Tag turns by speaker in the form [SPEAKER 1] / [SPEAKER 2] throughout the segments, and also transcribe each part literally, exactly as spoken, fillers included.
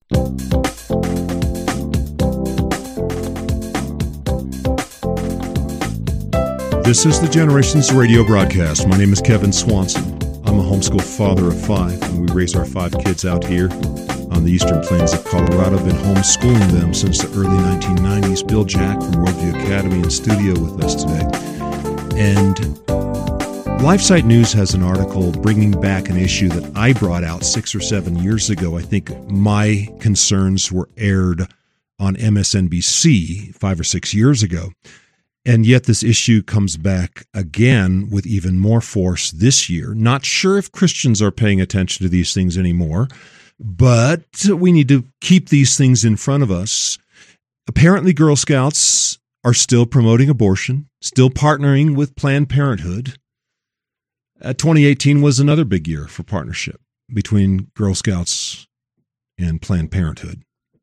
[SPEAKER 1] This is the Generations Radio broadcast. My name is Kevin Swanson. I'm a homeschool father of five, and we raise our five kids out here on the eastern plains of Colorado. I've been homeschooling them since the early nineteen nineties. Bill Jack from Worldview Academy in studio with us today. And LifeSite News has an article bringing back an issue that I brought out six or seven years ago. I think my concerns were aired on M S N B C five or six years ago. And yet this issue comes back again with even more force this year. Not sure if Christians are paying attention to these things anymore, but we need to keep these things in front of us. Apparently, Girl Scouts are still promoting abortion, still partnering with Planned Parenthood. Uh, twenty eighteen was another big year for partnership between Girl Scouts and Planned Parenthood.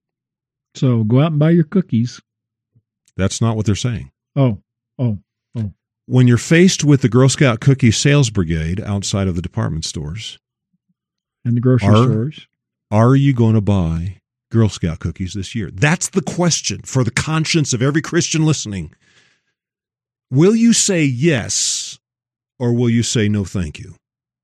[SPEAKER 2] So go out and buy your cookies.
[SPEAKER 1] That's not what they're saying.
[SPEAKER 2] Oh, oh, oh.
[SPEAKER 1] When you're faced with the Girl Scout cookie sales brigade outside of the department stores
[SPEAKER 2] and the grocery
[SPEAKER 1] are,
[SPEAKER 2] stores,
[SPEAKER 1] are you going to buy Girl Scout cookies this year? That's the question for the conscience of every Christian listening. Will you say yes, or will you say no thank you?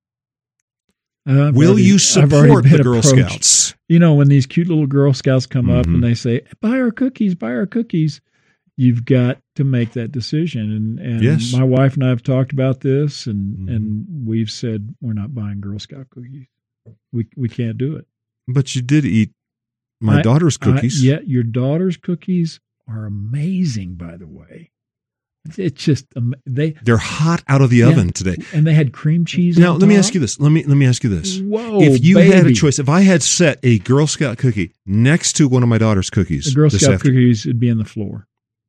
[SPEAKER 2] I've
[SPEAKER 1] will
[SPEAKER 2] already,
[SPEAKER 1] you support the Girl
[SPEAKER 2] approached.
[SPEAKER 1] Scouts?
[SPEAKER 2] You know, when these cute little Girl Scouts come
[SPEAKER 1] Mm-hmm.
[SPEAKER 2] up and they say, buy our cookies, buy our cookies, you've got to make that decision. And, and
[SPEAKER 1] yes.
[SPEAKER 2] my wife and I have talked about this, and,
[SPEAKER 1] Mm-hmm.
[SPEAKER 2] and we've said we're not buying Girl Scout cookies. We we can't do it.
[SPEAKER 1] But you did eat my
[SPEAKER 2] I,
[SPEAKER 1] daughter's cookies.
[SPEAKER 2] I, yeah, your daughter's cookies are amazing, by the way. It's just they
[SPEAKER 1] they're hot out of the
[SPEAKER 2] yeah,
[SPEAKER 1] oven today,
[SPEAKER 2] and they had cream cheese.
[SPEAKER 1] Now,
[SPEAKER 2] on
[SPEAKER 1] let me
[SPEAKER 2] top.
[SPEAKER 1] ask you this. Let me let me ask you this.
[SPEAKER 2] Whoa!
[SPEAKER 1] If you
[SPEAKER 2] baby.
[SPEAKER 1] had a choice, if I had set a Girl Scout cookie next to one of my daughter's cookies,
[SPEAKER 2] the Girl
[SPEAKER 1] this
[SPEAKER 2] Scout
[SPEAKER 1] after-
[SPEAKER 2] cookies would be on the floor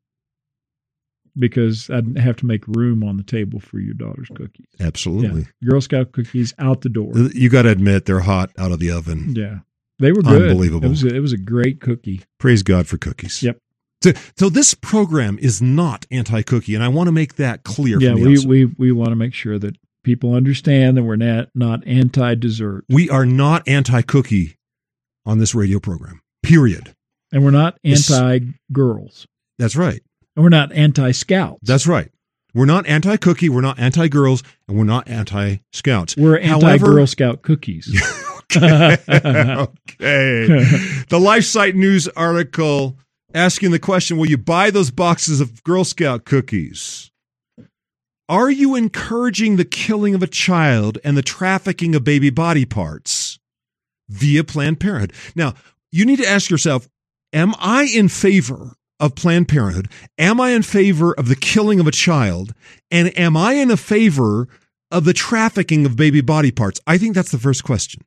[SPEAKER 2] because I'd have to make room on the table for your daughter's cookies.
[SPEAKER 1] Absolutely,
[SPEAKER 2] yeah. Girl Scout cookies out the door.
[SPEAKER 1] You got to admit they're hot out of the oven.
[SPEAKER 2] Yeah, they were good.
[SPEAKER 1] Unbelievable.
[SPEAKER 2] It was a, it was a great cookie.
[SPEAKER 1] Praise God for cookies.
[SPEAKER 2] Yep.
[SPEAKER 1] So, so this program is not anti-cookie, and I want to make that clear.
[SPEAKER 2] Yeah,
[SPEAKER 1] from the
[SPEAKER 2] we,
[SPEAKER 1] outset.
[SPEAKER 2] we we want to make sure that people understand that we're not not anti-dessert.
[SPEAKER 1] We are not anti-cookie on this radio program. Period.
[SPEAKER 2] And we're not
[SPEAKER 1] It's-
[SPEAKER 2] anti-girls.
[SPEAKER 1] That's right.
[SPEAKER 2] And we're not anti-scouts.
[SPEAKER 1] That's right. We're not anti-cookie. We're not anti-girls, and we're not anti-scouts.
[SPEAKER 2] We're
[SPEAKER 1] However-
[SPEAKER 2] anti-Girl Scout cookies.
[SPEAKER 1] okay. okay. The LifeSite News article asking the question, will you buy those boxes of Girl Scout cookies? Are you encouraging the killing of a child and the trafficking of baby body parts via Planned Parenthood? Now, you need to ask yourself, am I in favor of Planned Parenthood? Am I in favor of the killing of a child? And am I in a favor of the trafficking of baby body parts? I think that's the first question.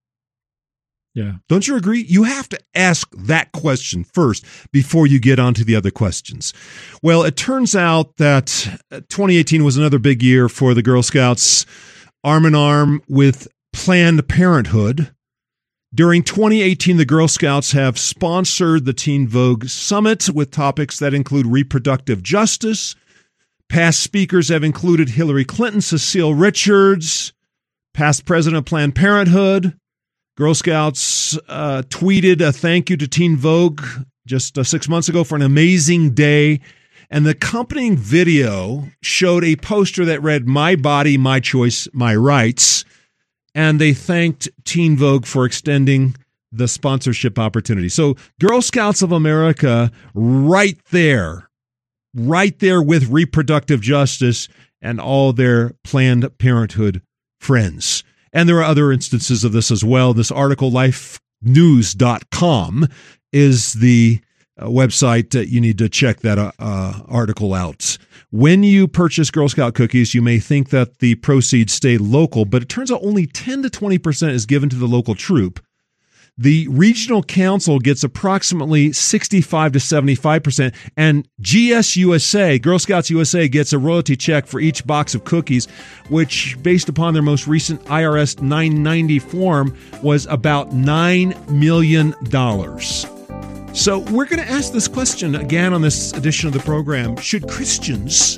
[SPEAKER 2] Yeah.
[SPEAKER 1] Don't you agree? You have to ask that question first before you get on to the other questions. Well, it turns out that twenty eighteen was another big year for the Girl Scouts, arm in arm with Planned Parenthood. During twenty eighteen, the Girl Scouts have sponsored the Teen Vogue Summit with topics that include reproductive justice. Past speakers have included Hillary Clinton, Cecile Richards, past president of Planned Parenthood. Girl Scouts uh, tweeted a thank you to Teen Vogue just uh, six months ago for an amazing day. And the accompanying video showed a poster that read, "My body, my choice, my rights." And they thanked Teen Vogue for extending the sponsorship opportunity. So Girl Scouts of America right there, right there with reproductive justice and all their Planned Parenthood friends. And there are other instances of this as well. This article, life news dot com, is the uh, website that you need to check that uh, uh, article out. When you purchase Girl Scout cookies, you may think that the proceeds stay local, but it turns out only ten to twenty percent is given to the local troop. The regional council gets approximately sixty-five to seventy-five percent, and G S U S A, Girl Scouts U S A, gets a royalty check for each box of cookies, which, based upon their most recent I R S nine ninety form, was about nine million dollars. So we're going to ask this question again on this edition of the program. Should Christians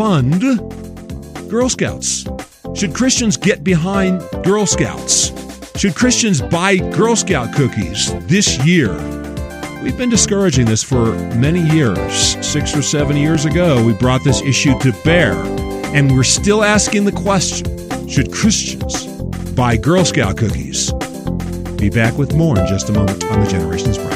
[SPEAKER 1] fund Girl Scouts? Should Christians get behind Girl Scouts? Should Christians buy Girl Scout cookies this year? We've been discouraging this for many years. Six or seven years ago, we brought this issue to bear, and we're still asking the question, should Christians buy Girl Scout cookies? Be back with more in just a moment on the Generations broadcast.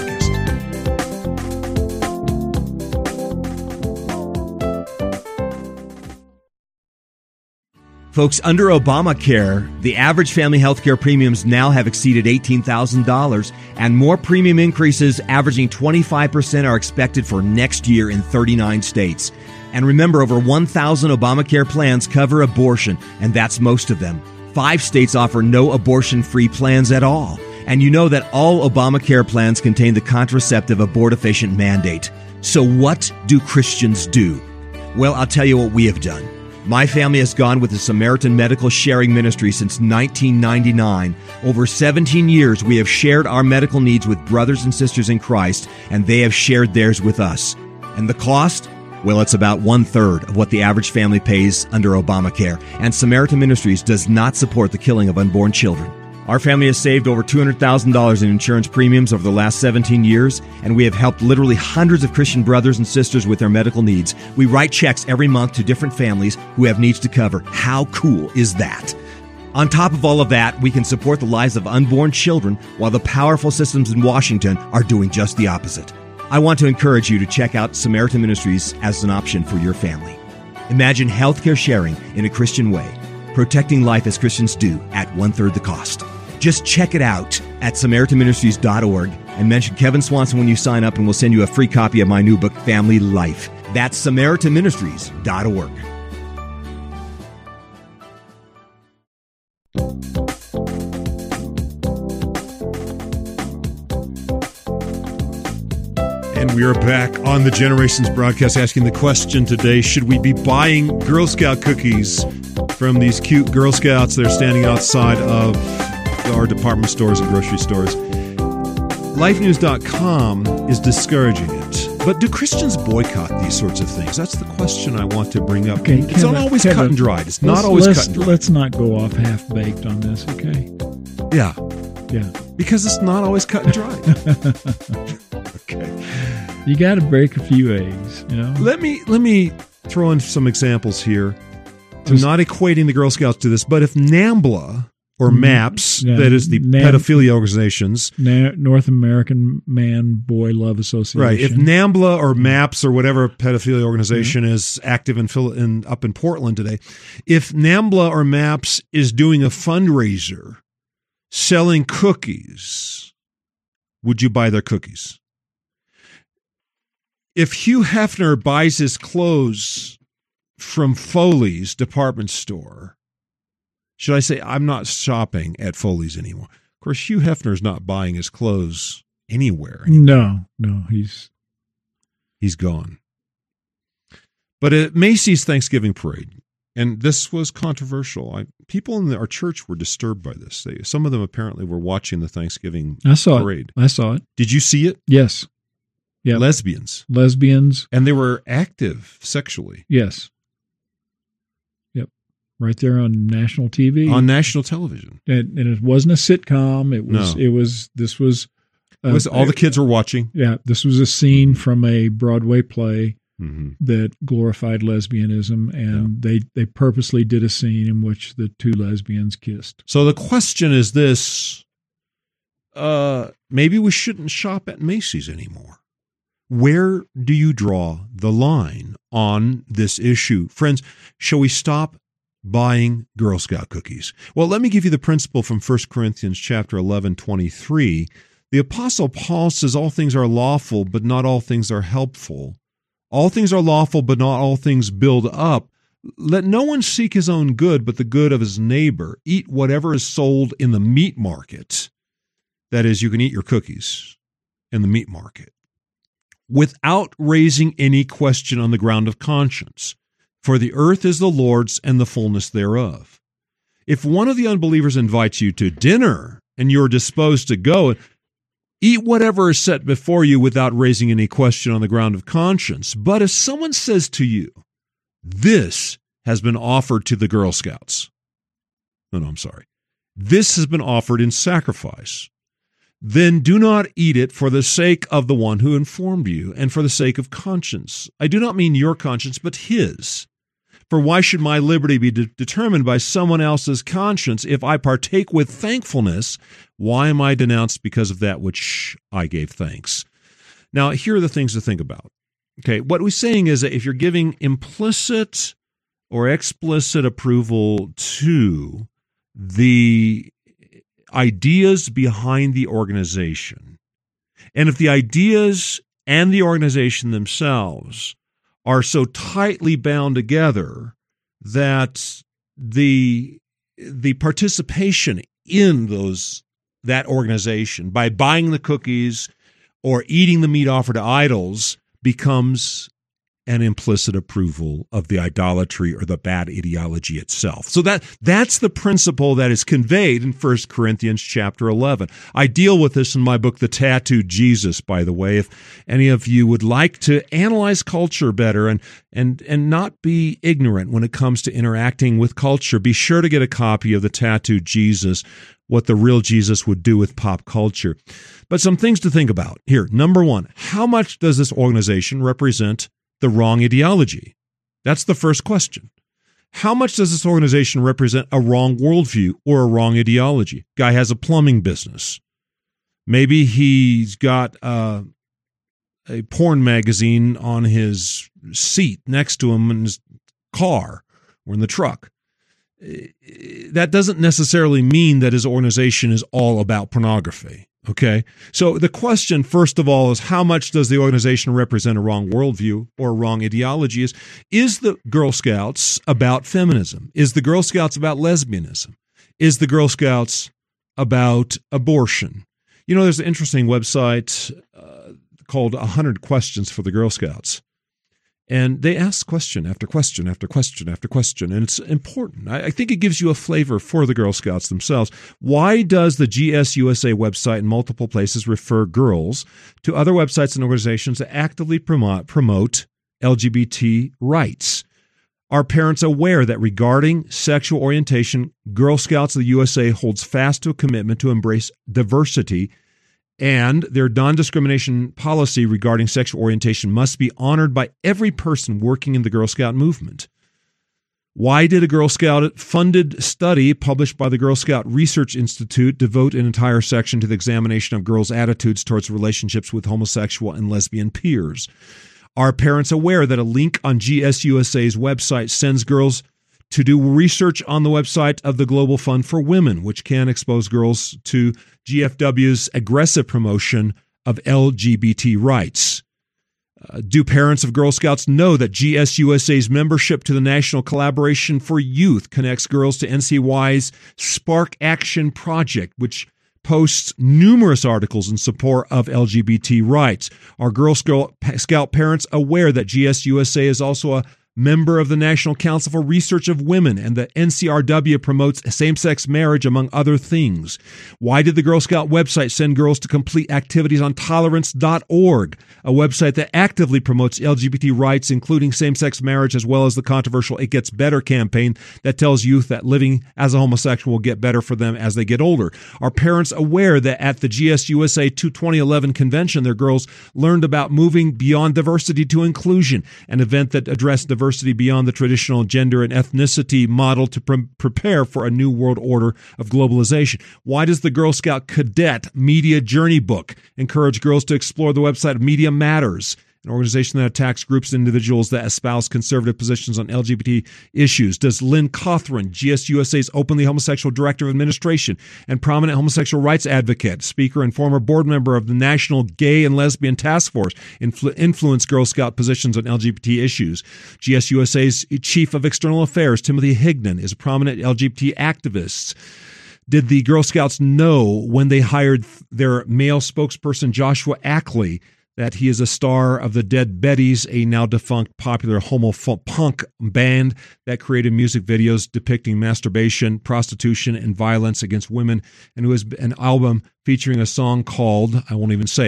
[SPEAKER 3] Folks, under Obamacare, the average family health care premiums now have exceeded eighteen thousand dollars, and more premium increases averaging twenty-five percent are expected for next year in thirty-nine states. And remember, over one thousand Obamacare plans cover abortion, and that's most of them. Five states offer no abortion-free plans at all. And you know that all Obamacare plans contain the contraceptive abortifacient mandate. So what do Christians do? Well, I'll tell you what we have done. My family has gone with the Samaritan Medical Sharing Ministry since nineteen ninety-nine. Over seventeen years, we have shared our medical needs with brothers and sisters in Christ, and they have shared theirs with us. And the cost? Well, it's about one-third of what the average family pays under Obamacare. And Samaritan Ministries does not support the killing of unborn children. Our family has saved over two hundred thousand dollars in insurance premiums over the last seventeen years, and we have helped literally hundreds of Christian brothers and sisters with their medical needs. We write checks every month to different families who have needs to cover. How cool is that? On top of all of that, we can support the lives of unborn children while the powerful systems in Washington are doing just the opposite. I want to encourage you to check out Samaritan Ministries as an option for your family. Imagine healthcare sharing in a Christian way, protecting life as Christians do at one-third the cost. Just check it out at Samaritan Ministries dot org and mention Kevin Swanson when you sign up, and we'll send you a free copy of my new book, Family Life. That's Samaritan Ministries dot org.
[SPEAKER 1] And we are back on the Generations broadcast asking the question today, should we be buying Girl Scout cookies from these cute Girl Scouts that are standing outside of our department stores and grocery stores? Life News dot com is discouraging it. But do Christians boycott these sorts of things? That's the question I want to bring up.
[SPEAKER 2] Okay,
[SPEAKER 1] it's
[SPEAKER 2] Kevin,
[SPEAKER 1] not always
[SPEAKER 2] Kevin,
[SPEAKER 1] cut and dried. It's not always
[SPEAKER 2] let's,
[SPEAKER 1] cut and dried.
[SPEAKER 2] Let's not go off half-baked on this, okay?
[SPEAKER 1] Yeah.
[SPEAKER 2] Yeah.
[SPEAKER 1] Because it's not always cut and dried. Okay.
[SPEAKER 2] You got to break a few eggs, you know?
[SPEAKER 1] Let me let me throw in some examples here. I'm
[SPEAKER 2] Just-
[SPEAKER 1] not equating the Girl Scouts to this, but if NAMBLA or MAPS,
[SPEAKER 2] Yeah,
[SPEAKER 1] that is the
[SPEAKER 2] Nam-
[SPEAKER 1] pedophilia organizations,
[SPEAKER 2] Na- North American Man Boy Love Association.
[SPEAKER 1] right? If NAMBLA or MAPS or whatever pedophilia organization mm-hmm. is active in, Phil- in up in Portland today, if NAMBLA or MAPS is doing a fundraiser selling cookies, would you buy their cookies? If Hugh Hefner buys his clothes from Foley's department store, should I say I'm not shopping at Foley's anymore? Of course, Hugh Hefner's not buying his clothes anywhere anymore.
[SPEAKER 2] No, no, he's
[SPEAKER 1] he's gone. But at Macy's Thanksgiving Parade, and this was controversial. I, people in the, our church were disturbed by this. They, some of them apparently were watching the Thanksgiving
[SPEAKER 2] I saw
[SPEAKER 1] parade.
[SPEAKER 2] it. I saw it.
[SPEAKER 1] Did you see it?
[SPEAKER 2] Yes. Yeah.
[SPEAKER 1] Lesbians.
[SPEAKER 2] Lesbians.
[SPEAKER 1] And they were active sexually.
[SPEAKER 2] Yes. Yep. Right there on national T V.
[SPEAKER 1] On national television.
[SPEAKER 2] And, and it wasn't a sitcom. It was,
[SPEAKER 1] No.
[SPEAKER 2] it was, this was, uh,
[SPEAKER 1] It was all the kids were watching.
[SPEAKER 2] Yeah. This was a scene from a Broadway play
[SPEAKER 1] Mm-hmm.
[SPEAKER 2] that glorified lesbianism, and yeah. they, they purposely did a scene in which the two lesbians kissed.
[SPEAKER 1] So the question is this, uh, maybe we shouldn't shop at Macy's anymore. Where do you draw the line on this issue? Friends, shall we stop buying Girl Scout cookies? Well, let me give you the principle from First Corinthians chapter eleven, twenty-three. The Apostle Paul says all things are lawful, but not all things are helpful. All things are lawful, but not all things build up. Let no one seek his own good, but the good of his neighbor. Eat whatever is sold in the meat market. That is, you can eat your cookies in the meat market without raising any question on the ground of conscience. For the earth is the Lord's and the fullness thereof. If one of the unbelievers invites you to dinner and you're disposed to go, eat whatever is set before you without raising any question on the ground of conscience. But if someone says to you, this has been offered to the Girl Scouts. No, no, I'm sorry. this has been offered in sacrifice. Then do not eat it for the sake of the one who informed you and for the sake of conscience. I do not mean your conscience, but his. For why should my liberty be de- determined by someone else's conscience? If I partake with thankfulness, why am I denounced because of that which I gave thanks? Now, here are the things to think about. Okay, what we're saying is that if you're giving implicit or explicit approval to the ideas behind the organization, and if the ideas and the organization themselves are so tightly bound together that the the participation in those that organization by buying the cookies or eating the meat offered to idols becomes an implicit approval of the idolatry or the bad ideology itself. So that that's the principle that is conveyed in First Corinthians chapter eleven. I deal with this in my book, The Tattooed Jesus, by the way. If any of you would like to analyze culture better and and and not be ignorant when it comes to interacting with culture, be sure to get a copy of The Tattooed Jesus, What the Real Jesus Would Do with Pop Culture. But some things to think about here. Number one, how much does this organization represent the wrong ideology? That's the first question. How much does this organization represent a wrong worldview or a wrong ideology? Guy has a plumbing business. Maybe he's got uh, a porn magazine on his seat next to him in his car or in the truck. That doesn't necessarily mean that his organization is all about pornography. Okay, so the question, first of all, is how much does the organization represent a wrong worldview or a wrong ideology? Is, is the Girl Scouts about feminism? Is the Girl Scouts about lesbianism? Is the Girl Scouts about abortion? You know, there's an interesting website uh, called one hundred Questions for the Girl Scouts. And they ask question after question after question after question, and it's important. I, I think it gives you a flavor for the Girl Scouts themselves. Why does the G S U S A website in multiple places refer girls to other websites and organizations that actively promote, promote L G B T rights? Are parents aware that regarding sexual orientation, Girl Scouts of the U S A holds fast to a commitment to embrace diversity, and their non-discrimination policy regarding sexual orientation must be honored by every person working in the Girl Scout movement? Why did a Girl Scout-funded study published by the Girl Scout Research Institute devote an entire section to the examination of girls' attitudes towards relationships with homosexual and lesbian peers? Are parents aware that a link on G S U S A's website sends girls to do research on the website of the Global Fund for Women, which can expose girls to G F W's aggressive promotion of L G B T rights? Uh, do parents of Girl Scouts know that G S U S A's membership to the National Collaboration for Youth connects girls to N C Y's Spark Action Project, which posts numerous articles in support of L G B T rights? Are Girl Scout parents aware that G S U S A is also a member of the National Council for Research of Women, and the N C R W promotes same-sex marriage, among other things? Why did the Girl Scout website send girls to complete activities on tolerance dot org, a website that actively promotes L G B T rights, including same-sex marriage, as well as the controversial It Gets Better campaign that tells youth that living as a homosexual will get better for them as they get older? Are parents aware that at the G S U S A twenty eleven convention, their girls learned about moving beyond diversity to inclusion, an event that addressed diversity Diversity beyond the traditional gender and ethnicity model to pre- prepare for a new world order of globalization? Why does the Girl Scout Cadet Media Journey book encourage girls to explore the website of Media Matters, an organization that attacks groups and individuals that espouse conservative positions on L G B T issues? Does Lynn Cothran, G S U S A's openly homosexual director of administration and prominent homosexual rights advocate, speaker, and former board member of the National Gay and Lesbian Task Force, influ- influence Girl Scout positions on L G B T issues? G S U S A's chief of external affairs, Timothy Higdon, is a prominent L G B T activist. Did the Girl Scouts know when they hired their male spokesperson, Joshua Ackley, that he is a star of the Dead Betties, a now defunct popular homo punk band that created music videos depicting masturbation, prostitution, and violence against women, and who has an album featuring a song called, I won't even say it.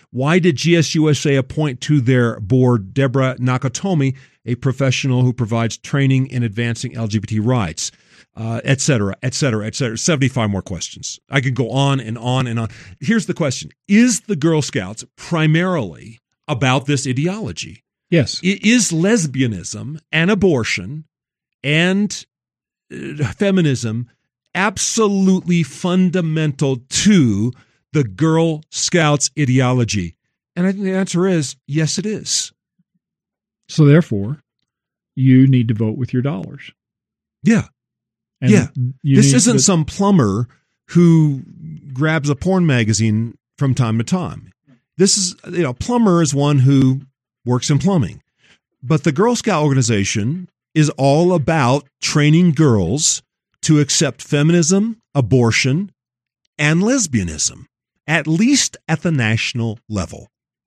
[SPEAKER 1] Why did G S U S A appoint to their board Deborah Nakatomi, a professional who provides training in advancing L G B T rights, uh, et cetera, et cetera, et cetera? seventy-five more questions. I could go on and on and on. Here's the question. Is the Girl Scouts primarily about this ideology?
[SPEAKER 2] Yes.
[SPEAKER 1] Is lesbianism and abortion and feminism absolutely fundamental to the Girl Scouts ideology? And I think the answer is yes, it is.
[SPEAKER 2] So therefore, you need to vote with your dollars.
[SPEAKER 1] Yeah.
[SPEAKER 2] And
[SPEAKER 1] yeah. This
[SPEAKER 2] need,
[SPEAKER 1] isn't
[SPEAKER 2] but,
[SPEAKER 1] some plumber who grabs a porn magazine from time to time. This is, you know, plumber is one who works in plumbing. But the Girl Scout organization is all about training girls to accept feminism, abortion, and lesbianism, at least at the national level.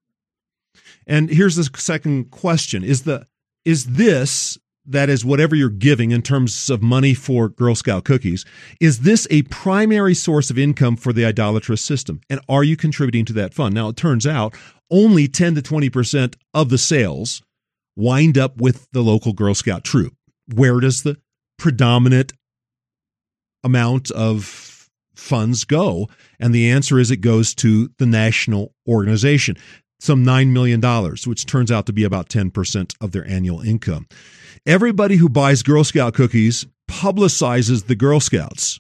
[SPEAKER 1] And here's the second question. Is the is this, that is whatever you're giving in terms of money for Girl Scout cookies, is this a primary source of income for the idolatrous system? And are you contributing to that fund? Now, it turns out only ten to twenty percent of the sales wind up with the local Girl Scout troop. Where does the predominant amount of funds go? And the answer is it goes to the national organization, some nine million dollars, which turns out to be about ten percent of their annual income. Everybody who buys Girl Scout cookies publicizes the Girl Scouts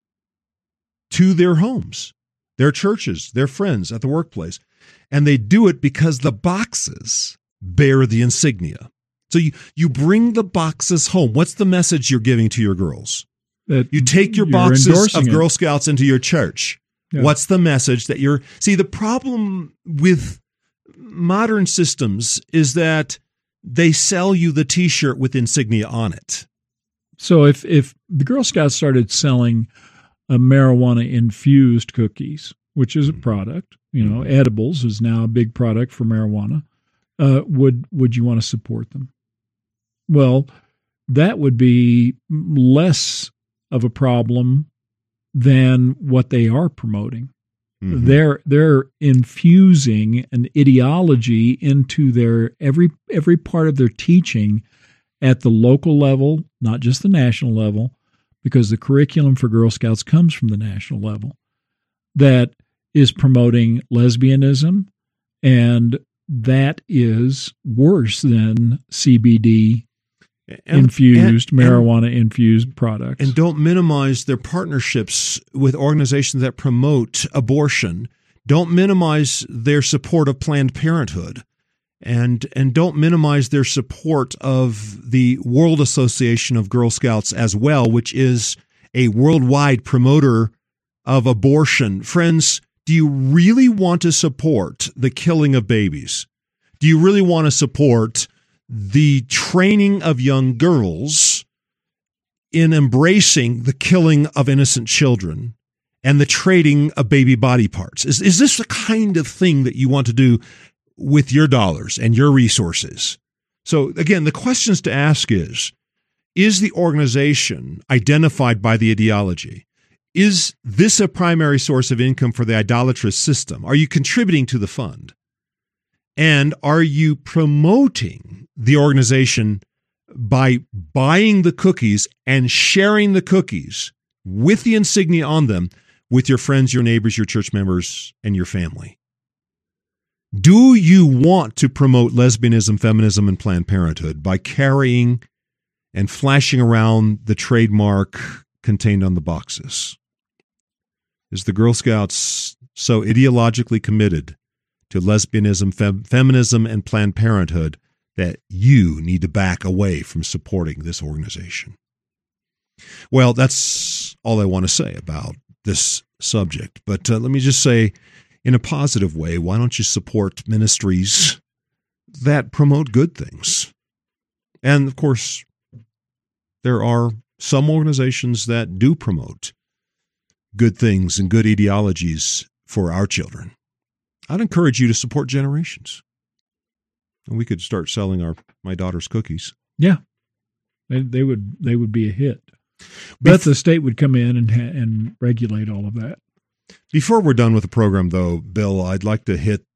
[SPEAKER 1] to their homes, their churches, their friends at the workplace. And they do it because the boxes bear the insignia. So you, you bring the boxes home. What's the message you're giving to your girls?
[SPEAKER 2] That
[SPEAKER 1] you take your boxes of Girl Scouts into your church. Yeah. What's the message that you're... See, the problem with modern systems is that they sell you the T-shirt with insignia on it.
[SPEAKER 2] So if, if the Girl Scouts started selling uh, marijuana-infused cookies, which is a product, you know, edibles is now a big product for marijuana, uh, would would you want to support them? Well, that would be less of a problem than what they are promoting. Mm-hmm. They're they're infusing an ideology into their every every part of their teaching at the local level, not just the national level, because the curriculum for Girl Scouts comes from the national level, that is promoting lesbianism, and that is worse than C B D And, infused, marijuana-infused products.
[SPEAKER 1] And don't minimize their partnerships with organizations that promote abortion. Don't minimize their support of Planned Parenthood. And, and don't minimize their support of the World Association of Girl Scouts as well, which is a worldwide promoter of abortion. Friends, do you really want to support the killing of babies? Do you really want to support the training of young girls in embracing the killing of innocent children and the trading of baby body parts? Is, is this the kind of thing that you want to do with your dollars and your resources? So again, the questions to ask is, is the organization identified by the ideology? Is this a primary source of income for the idolatrous system? Are you contributing to the fund? And are you promoting the organization by buying the cookies and sharing the cookies with the insignia on them with your friends, your neighbors, your church members, and your family? Do you want to promote lesbianism, feminism, and Planned Parenthood by carrying and flashing around the trademark contained on the boxes? Is the Girl Scouts so ideologically committed to lesbianism, fem- feminism, and Planned Parenthood that you need to back away from supporting this organization? Well, that's all I want to say about this subject. But uh, let me just say, in a positive way, why don't you support ministries that promote good things? And, of course, there are some organizations that do promote good things and good ideologies for our children. I'd encourage you to support Generations. And we could start selling our my daughter's cookies.
[SPEAKER 2] Yeah, they, they would they would be a hit. But Bef- the state would come in and and regulate all of that.
[SPEAKER 1] Before we're done with the program, though, Bill, I'd like to hit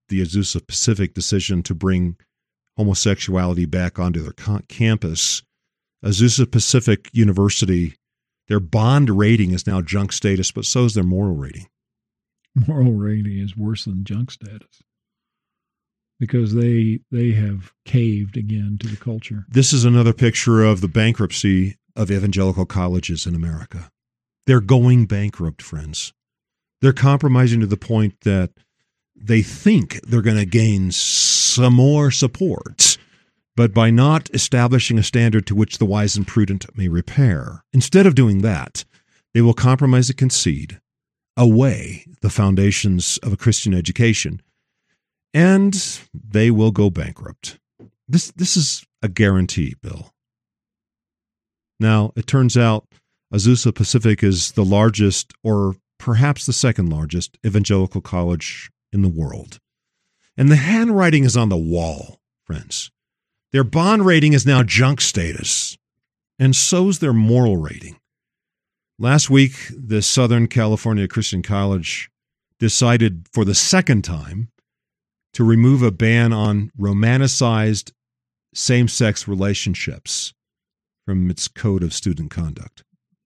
[SPEAKER 1] the Azusa Pacific decision to bring homosexuality back onto their campus, Azusa Pacific University, their bond rating is now junk status, but so is their moral rating.
[SPEAKER 2] Moral rating is worse than junk status because they they have caved again to the culture.
[SPEAKER 1] This is another picture of the bankruptcy of evangelical colleges in America. They're going bankrupt, friends. They're compromising to the point that they think they're going to gain some more support, but by not establishing a standard to which the wise and prudent may repair, instead of doing that, they will compromise and concede away the foundations of a Christian education, and they will go bankrupt. This, this is a guarantee, Bill. Now, it turns out Azusa Pacific is the largest, or perhaps the second largest, evangelical college in the world. And the handwriting is on the wall, friends. Their bond rating is now junk status, and so's their moral rating. Last week, the Southern California Christian College decided for the second time to remove a ban on romanticized same-sex relationships from its code of student conduct.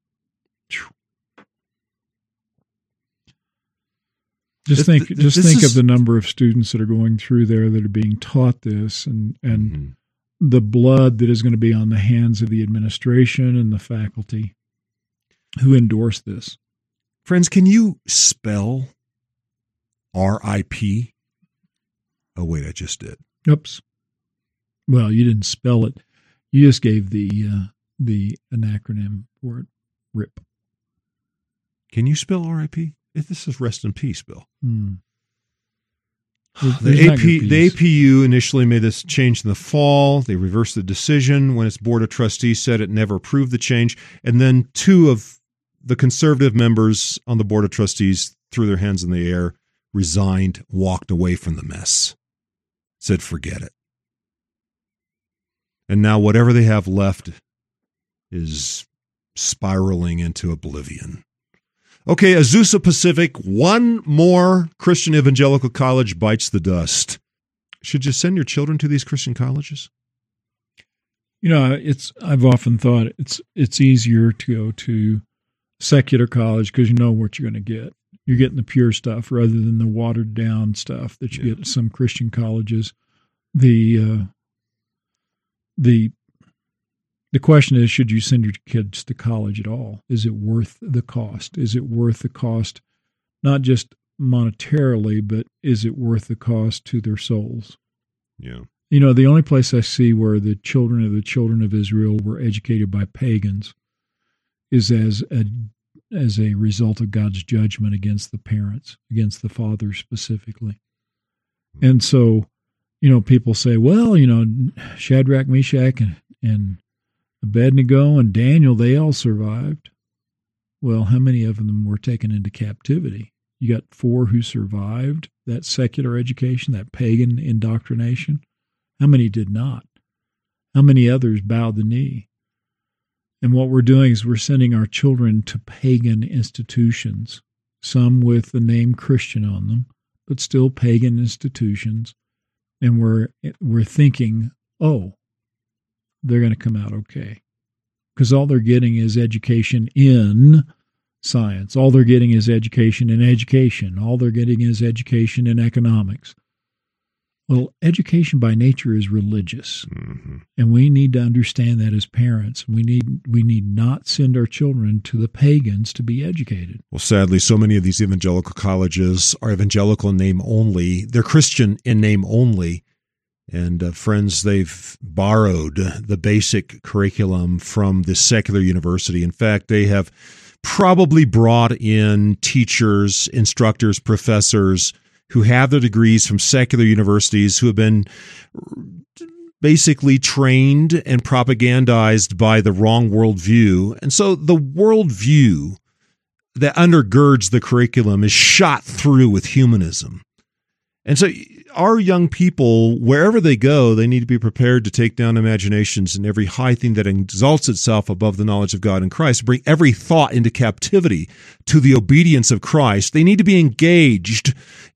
[SPEAKER 2] Just think,
[SPEAKER 1] this,
[SPEAKER 2] just
[SPEAKER 1] this
[SPEAKER 2] think
[SPEAKER 1] is,
[SPEAKER 2] of the number of students that are going through there that are being taught this, and and mm-hmm. the blood that is going to be on the hands of the administration and the faculty who endorse this.
[SPEAKER 1] Friends, can you spell R I P? Oh, wait, I just did.
[SPEAKER 2] Oops. Well, you didn't spell it. You just gave the uh, the an acronym for it, R I P.
[SPEAKER 1] Can you spell R I P? This is rest in peace, Bill.
[SPEAKER 2] Hmm.
[SPEAKER 1] The, A P, the A P U initially made this change in the fall. They reversed the decision when its board of trustees said it never approved the change. And then two of the conservative members on the board of trustees threw their hands in the air, resigned, walked away from the mess, said forget it. And now whatever they have left is spiraling into oblivion. Okay, Azusa Pacific, one more Christian evangelical college bites the dust. Should you send your children to these Christian colleges?
[SPEAKER 2] You know, it's I've often thought it's it's easier to go to secular college because you know what you're going to get. You're getting the pure stuff rather than the watered down stuff that you yeah. get at some Christian colleges. The uh, the The question is, should you send your kids to college at all? Is it worth the cost? Is it worth the cost, not just monetarily, but is it worth the cost to their souls?
[SPEAKER 1] Yeah.
[SPEAKER 2] You know, the only place I see where the children of the children of Israel were educated by pagans is as a, as a result of God's judgment against the parents, against the fathers specifically. Mm-hmm. And so, you know, people say, well, you know, Shadrach, Meshach, and, and Abednego and Daniel, they all survived. Well, how many of them were taken into captivity? You got four who survived that secular education, that pagan indoctrination. How many did not? How many others bowed the knee? And what we're doing is we're sending our children to pagan institutions, some with the name Christian on them, but still pagan institutions. And we're we're thinking, oh, they're going to come out okay. Because all they're getting is education in science. All they're getting is education in education. All they're getting is education in economics. Well, education by nature is religious. Mm-hmm. And we need to understand that as parents. We need we need not send our children to the pagans to be educated.
[SPEAKER 1] Well, sadly, so many of these evangelical colleges are evangelical in name only. They're Christian in name only. And uh, friends, they've borrowed the basic curriculum from the secular university. In fact, they have probably brought in teachers, instructors, professors who have their degrees from secular universities, who have been basically trained and propagandized by the wrong worldview. And so the worldview that undergirds the curriculum is shot through with humanism. And so our young people, wherever they go, they need to be prepared to take down imaginations and every high thing that exalts itself above the knowledge of God and Christ, bring every thought into captivity to the obedience of Christ. They need to be engaged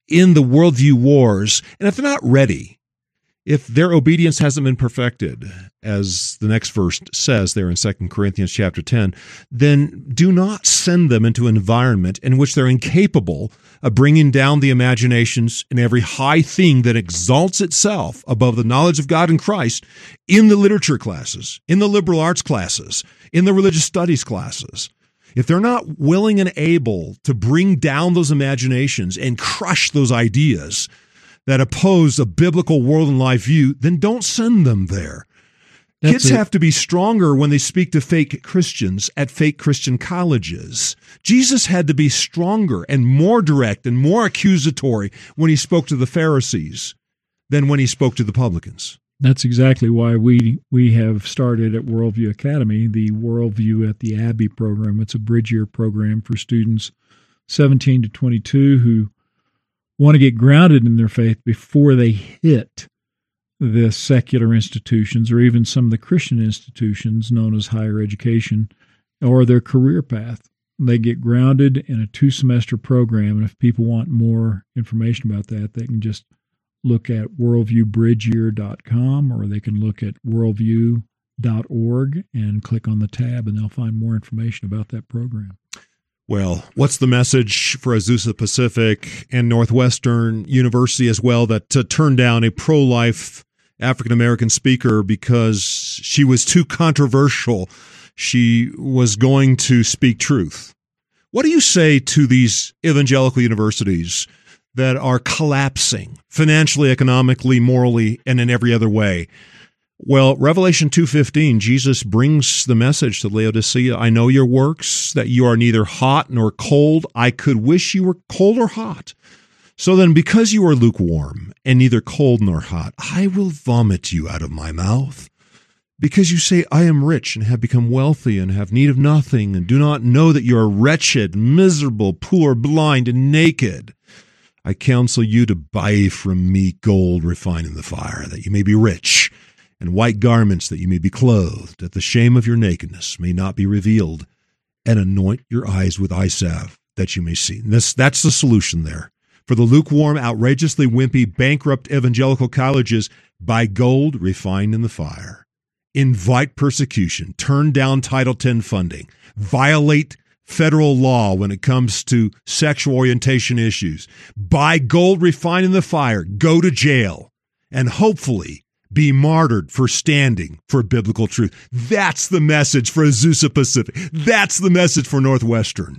[SPEAKER 1] in the worldview wars, and if they're not ready, if their obedience hasn't been perfected, as the next verse says there in Second Corinthians chapter ten, then do not send them into an environment in which they're incapable of bringing down the imaginations and every high thing that exalts itself above the knowledge of God and Christ in the literature classes, in the liberal arts classes, in the religious studies classes. If they're not willing and able to bring down those imaginations and crush those ideas that oppose a biblical world and life view, then don't send them there. That's Kids it. have to be stronger when they speak to fake Christians at fake Christian colleges. Jesus had to be stronger and more direct and more accusatory when he spoke to the Pharisees than when he spoke to the publicans.
[SPEAKER 2] That's exactly why we we have started at Worldview Academy, the Worldview at the Abbey program. It's a bridge-year program for students seventeen to twenty-two who want to get grounded in their faith before they hit the secular institutions or even some of the Christian institutions known as higher education or their career path. They get grounded in a two-semester program, and if people want more information about that, they can just look at worldview bridge year dot com or they can look at worldview dot org and click on the tab, and they'll find more information about that program.
[SPEAKER 1] Well, what's the message for Azusa Pacific and Northwestern University as well that to turn down a pro-life African-American speaker because she was too controversial? She was going to speak truth. What do you say to these evangelical universities that are collapsing financially, economically, morally, and in every other way? Well, Revelation two fifteen, Jesus brings the message to Laodicea, I know your works, that you are neither hot nor cold. I could wish you were cold or hot. So then, because you are lukewarm and neither cold nor hot, I will vomit you out of my mouth. Because you say, I am rich and have become wealthy and have need of nothing, and do not know that you are wretched, miserable, poor, blind, and naked. I counsel you to buy from me gold refined in the fire, that you may be rich, and white garments that you may be clothed, that the shame of your nakedness may not be revealed, and anoint your eyes with eye salve, that you may see. And this, that's the solution there. For the lukewarm, outrageously wimpy, bankrupt evangelical colleges, buy gold refined in the fire. Invite persecution, turn down Title ten funding, violate federal law when it comes to sexual orientation issues, buy gold refined in the fire, go to jail, and hopefully be martyred for standing for biblical truth. That's the message for Azusa Pacific. That's the message for Northwestern.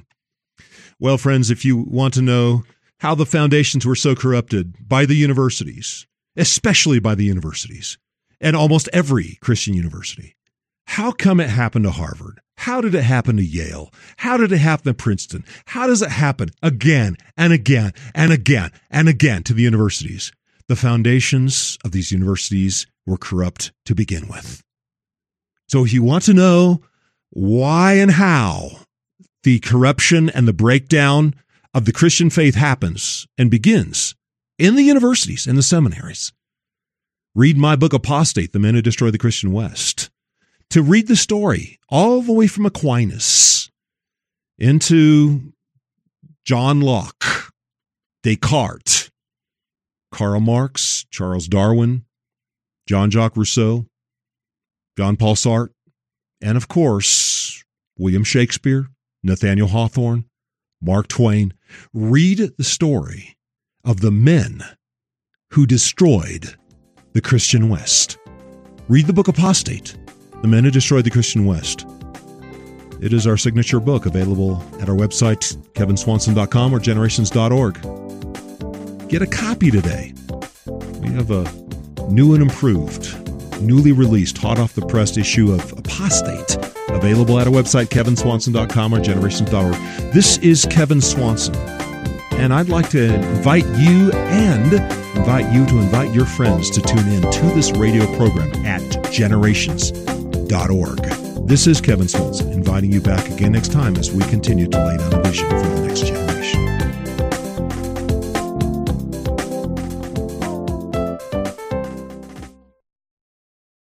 [SPEAKER 1] Well, friends, if you want to know how the foundations were so corrupted by the universities, especially by the universities, and almost every Christian university, how come it happened to Harvard? How did it happen to Yale? How did it happen to Princeton? How does it happen again and again and again and again to the universities? The foundations of these universities were corrupt to begin with. So if you want to know why and how the corruption and the breakdown of the Christian faith happens and begins in the universities and the seminaries, read my book, Apostate, The Men Who Destroyed the Christian West. To read the story all the way from Aquinas into John Locke, Descartes, Karl Marx, Charles Darwin, Jean-Jacques Rousseau, John Paul Sartre, and of course, William Shakespeare, Nathaniel Hawthorne, Mark Twain. Read the story of the men who destroyed the Christian West. Read the book Apostate, The Men Who Destroyed the Christian West. It is our signature book, available at our website, kevin swanson dot com or generations dot org. Get a copy today. We have a new and improved, newly released, hot off the press issue of Apostate, available at our website, kevin swanson dot com or generations dot org. This is Kevin Swanson, and I'd like to invite you and invite you to invite your friends to tune in to this radio program at generations dot org. This is Kevin Swanson, inviting you back again next time as we continue to lay down a vision.